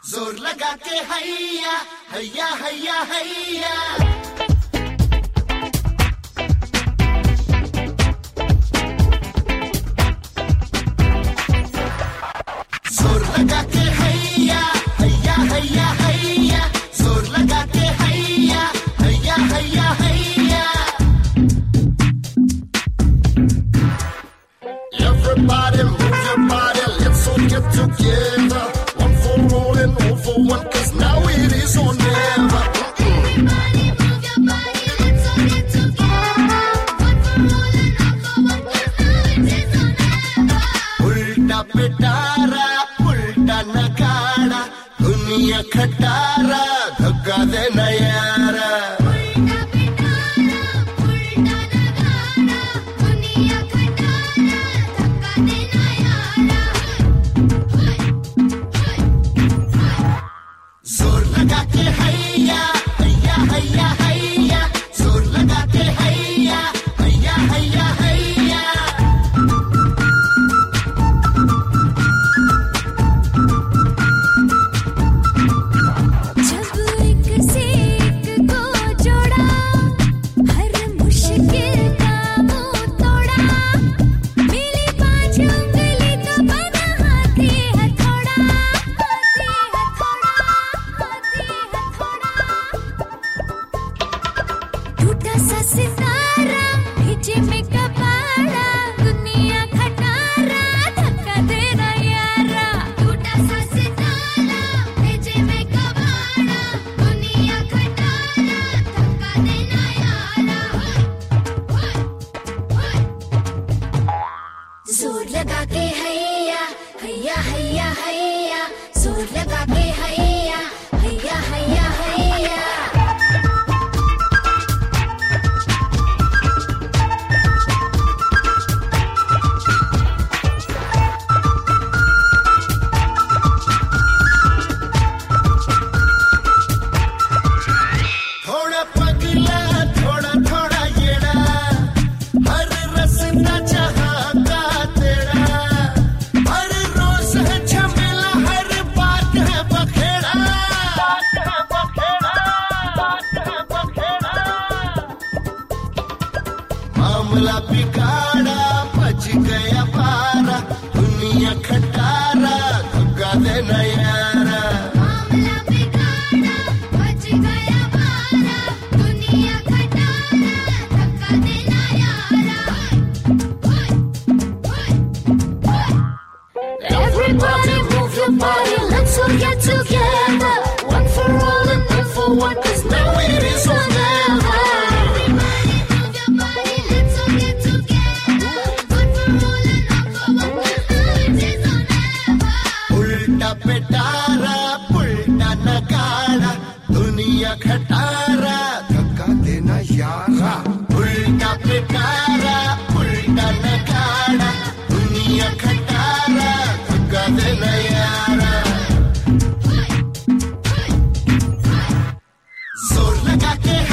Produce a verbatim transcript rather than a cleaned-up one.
जोर लगा के हैया हैया हैया हैया जोर लगा के हैया हैया हैया हैया जोर लगा के हैया हैया हैया हैया Everybody move your body, let's all get together. One for all and all for one, cause now it is or never. Everybody move your body, let's all get together. One for all and all for one, cause now it is or never. उल्टा पिटारा उल्टा नगाड़ा दुनिया खटारा धक्का देना यारा उल्टा पिटारा उल्टा नगाड़ा दुनिया खटारा धक्का देना यारा हाय हाय हाय जोर लगा के हैया हैया हैया हैया जोर लगा के हैया हैया हैया हैया जब एक से एक को जोड़ा हर मुश्किल का मुंह तोड़ा मिली पांच उंगली तो बना हाथी हथौड़ा हाथी हथौड़ा हाथी हथौड़ा टूटा सा सितारा भीजे में कबाड़ा दुनिया खटारा धक्का देना यारा टूटा सा सितारा भीजे में कबाड़ा दुनिया खटारा धक्का देना यारा हाय हाय जोर लगा के हैया हैया हैया हैया जोर लगा के हैया हैया हैया हैया थोड़ा पगला थोड़ा थोड़ा येड़ा हर रसना चाहा का तेरा हर रोज है झमेला हर बात है बखेड़ा बात है बखेड़ा बात है बखेड़ा मामला बिगाड़ा बच गया पारा दुनिया खटारा धक्का देना यारा मामला बिगाड़ा बच गया बारा दुनिया खटारा धक्का देना यारा हाय हाय हाय Everybody move your body, let's all get together. One for all and all for one, cause now it is or never. Everybody move your body, let's all get together. One for all and all for one, cause now it is or never. उल्टा पिटारा उल्टा नगाड़ा दुनिया खटारा धक्का देना यारा उल्टा पिटारा उल्टा नगाड़ा दुनिया खटारा धक्का देना यारा हाय हाय हाय जोर लगा के